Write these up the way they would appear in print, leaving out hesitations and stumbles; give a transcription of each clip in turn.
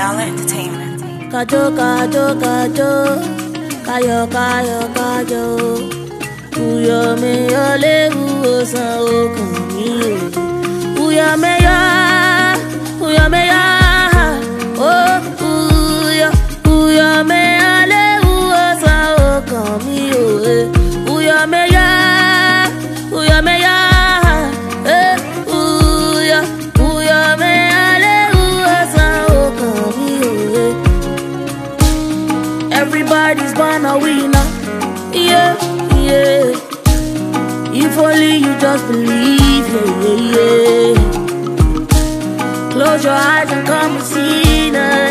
Dollar Entertainment. Kajo, kajo, kajo, kayo, kayo, kayo. Uyo me yo le uosa okami o. Uyo me yo, oh uyo me yo le uosa okami o. Uyo me yo, uyo me yo, uyo me yo le uosa okami o. Everybody's born a winner, yeah. Yeah. If only you just believe, yeah. Close your eyes and come and see,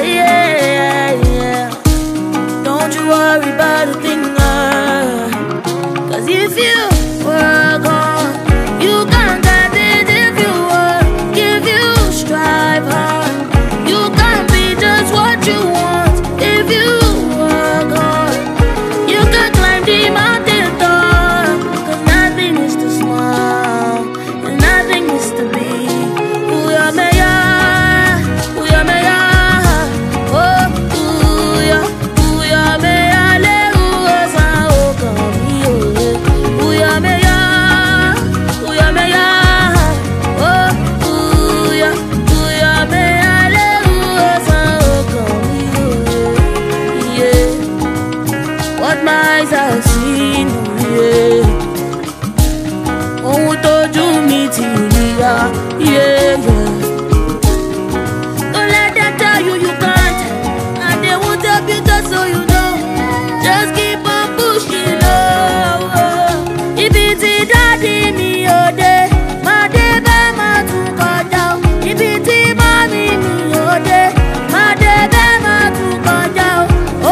yeah. Don't you worry about a thing, 'cause if you work hard, you can get it. If you work, if you strive hard, you can be just what you want. If you work hard, you can climb the mountain. What my eyes have seen, yeah. Oh, told you me yeah. Don't let them tell you you can't, and they won't help you just so you know. Just keep on pushing, oh. If it's a daddy me, oh, day, my day, my to go down. If it's a mommy me, oh, day, my day, my to go down.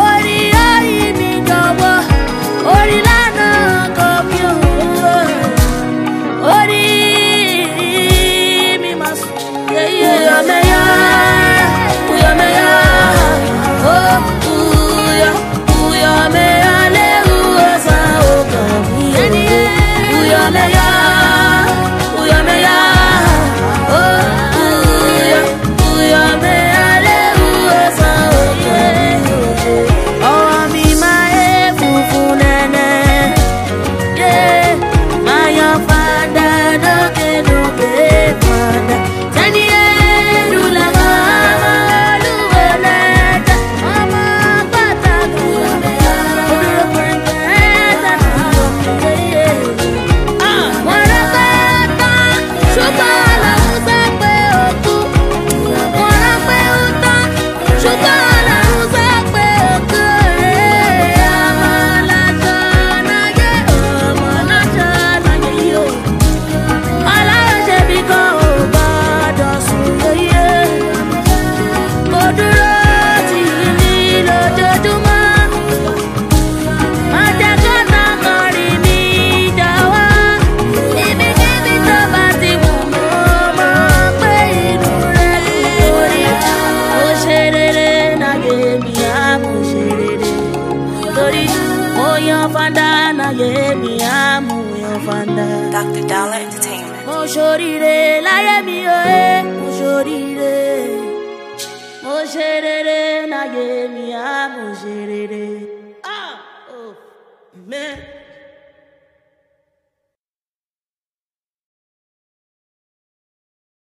Dr. Dollar Entertainment. Mo ṣoríire láyé mi o, mo ṣoríire. Mo ṣe rere láyé mi, mo ṣe rere. Ah, oh, man.